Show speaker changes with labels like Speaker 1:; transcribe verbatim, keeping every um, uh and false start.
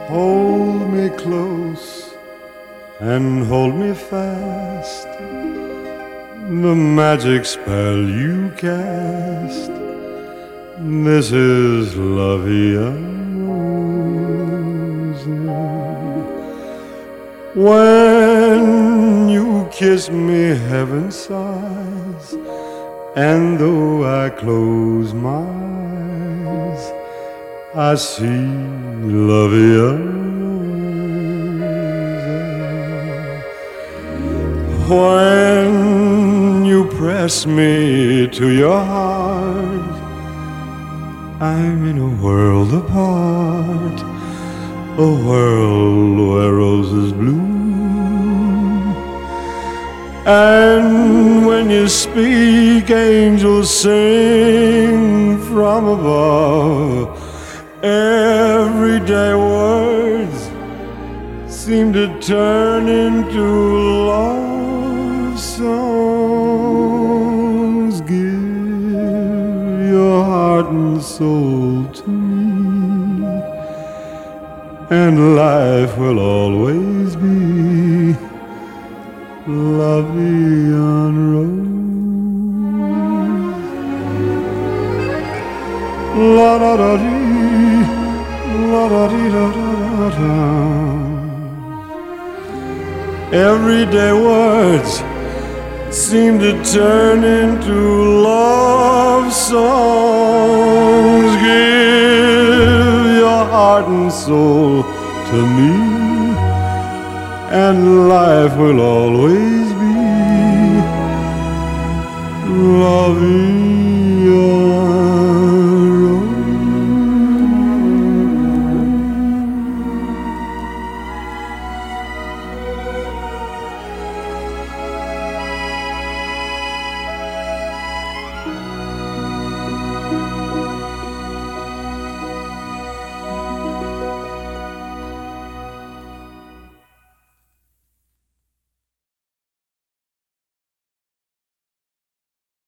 Speaker 1: Hold me close and hold me fast. The magic spell you cast. This is La Vie Rose. When you kiss me, heaven sighs, and though I close my eyes, I see La Vie Rose. When you press me to your heart, I'm in a world apart, a world where roses bloom. And when you speak, angels sing from above. Everyday words seem to turn into love songs. Give your heart and soul to me, and life will always be La Vie en Rose. La da da dee, la da dee da da da da. Everyday words seem to turn into love songs. Give your heart and soul to me, and life will always be La Vie